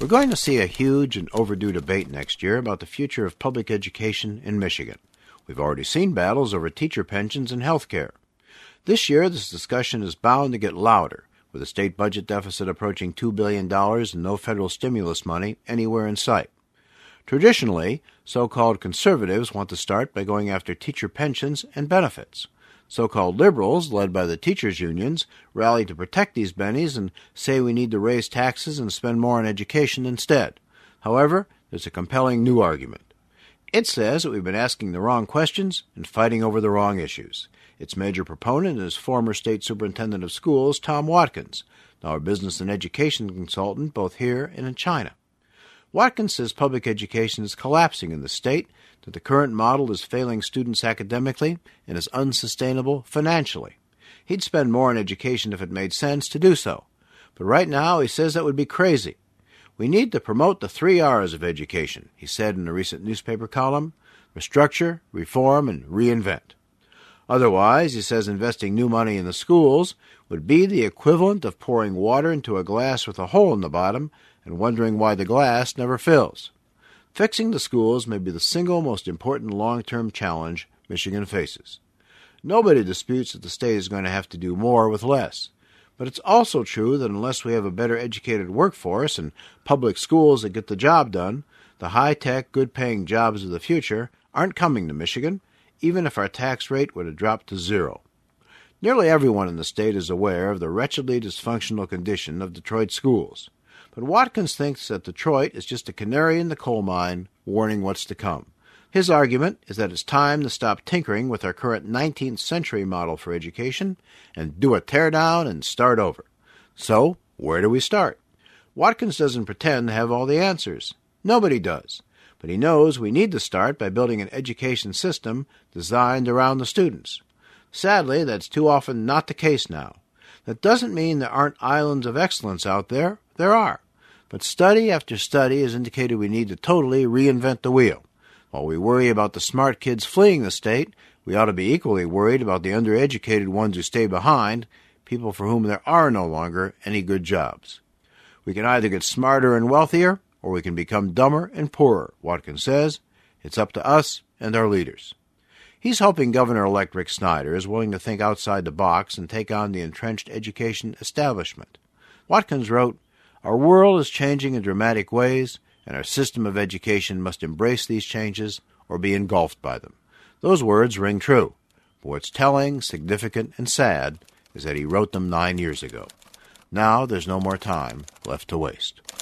We're going to see a huge and overdue debate next year about the future of public education in Michigan. We've already seen battles over teacher pensions and health care. This year, this discussion is bound to get louder, with a state budget deficit approaching $2 billion and no federal stimulus money anywhere in sight. Traditionally, so-called conservatives want to start by going after teacher pensions and benefits. So-called liberals, led by the teachers' unions, rally to protect these bennies and say we need to raise taxes and spend more on education instead. However, there's a compelling new argument. It says that we've been asking the wrong questions and fighting over the wrong issues. Its major proponent is former state superintendent of schools, Tom Watkins, now a business and education consultant both here and in China. Watkins says public education is collapsing in the state, that the current model is failing students academically and is unsustainable financially. He'd spend more on education if it made sense to do so. But right now, he says that would be crazy. We need to promote the 3 R's of education, he said in a recent newspaper column: restructure, reform, and reinvent. Otherwise, he says investing new money in the schools would be the equivalent of pouring water into a glass with a hole in the bottom and wondering why the glass never fills. Fixing the schools may be the single most important long-term challenge Michigan faces. Nobody disputes that the state is going to have to do more with less. But it's also true that unless we have a better educated workforce and public schools that get the job done, the high-tech, good-paying jobs of the future aren't coming to Michigan, even if our tax rate were to drop to zero. Nearly everyone in the state is aware of the wretchedly dysfunctional condition of Detroit schools. But Watkins thinks that Detroit is just a canary in the coal mine, warning what's to come. His argument is that it's time to stop tinkering with our current 19th century model for education and do a teardown and start over. So, where do we start? Watkins doesn't pretend to have all the answers. Nobody does. But he knows we need to start by building an education system designed around the students. Sadly, that's too often not the case now. That doesn't mean there aren't islands of excellence out there. There are. But study after study has indicated we need to totally reinvent the wheel. While we worry about the smart kids fleeing the state, we ought to be equally worried about the undereducated ones who stay behind, people for whom there are no longer any good jobs. We can either get smarter and wealthier, or we can become dumber and poorer, Watkins says. It's up to us and our leaders. He's hoping Governor-elect Rick Snyder is willing to think outside the box and take on the entrenched education establishment. Watkins wrote, "Our world is changing in dramatic ways, and our system of education must embrace these changes or be engulfed by them." Those words ring true, but what's telling, significant, and sad is that he wrote them 9 years ago. Now there's no more time left to waste.